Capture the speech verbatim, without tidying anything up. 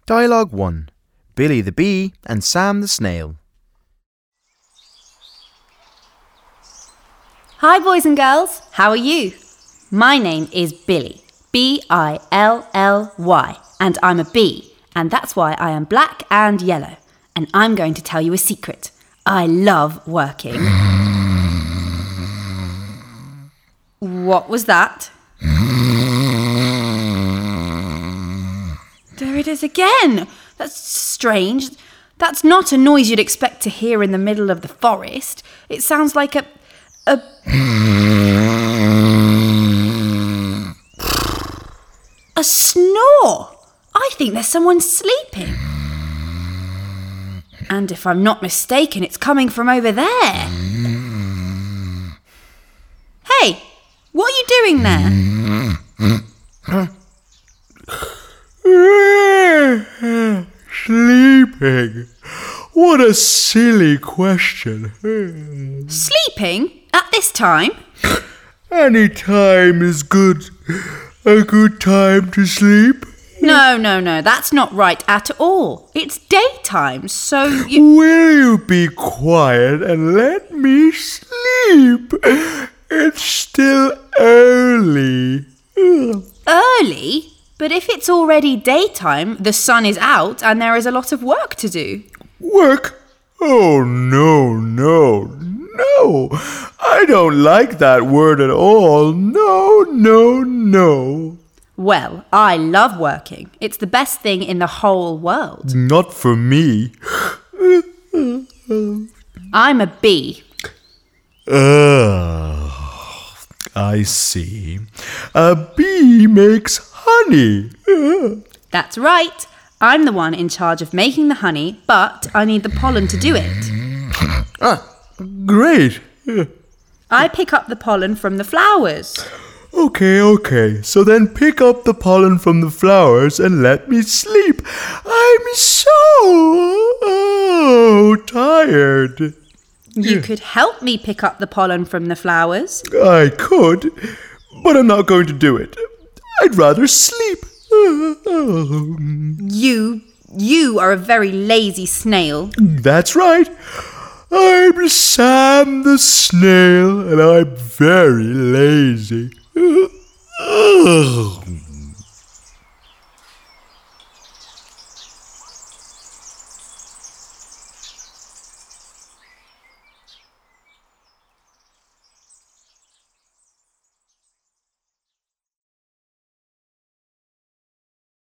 Dialogue one. Billy the Bee and Sam the Snail. Hi boys and girls, how are you? My name is Billy, B I L L Y, and I'm a bee, and that's why I am black and yellow. And I'm going to tell you a secret. I love working. What was that? There it is again. That's strange. That's not a noise you'd expect to hear in the middle of the forest. It sounds like a... a... a snore. I think there's someone sleeping. And if I'm not mistaken, it's coming from over there. Hey, what are you doing there? Sleeping. What a silly question. Sleeping? At this time? Any time is good. A good time to sleep. No, no, no, that's not right at all. It's daytime, so you... Will you be quiet and let me sleep? It's still early. Early? But if it's already daytime, the sun is out and there is a lot of work to do. Work? Oh, no, no, no. I don't like that word at all. No, no, no. Well, I love working. It's the best thing in the whole world. Not for me. I'm a bee. Oh, I see. A bee makes honey. That's right. I'm the one in charge of making the honey, but I need the pollen to do it. Ah, great. I pick up the pollen from the flowers. Okay, okay. So then pick up the pollen from the flowers and let me sleep. I'm so oh, tired. You could help me pick up the pollen from the flowers. I could, but I'm not going to do it. I'd rather sleep. You, you are a very lazy snail. That's right. I'm Sam the Snail, and I'm very lazy.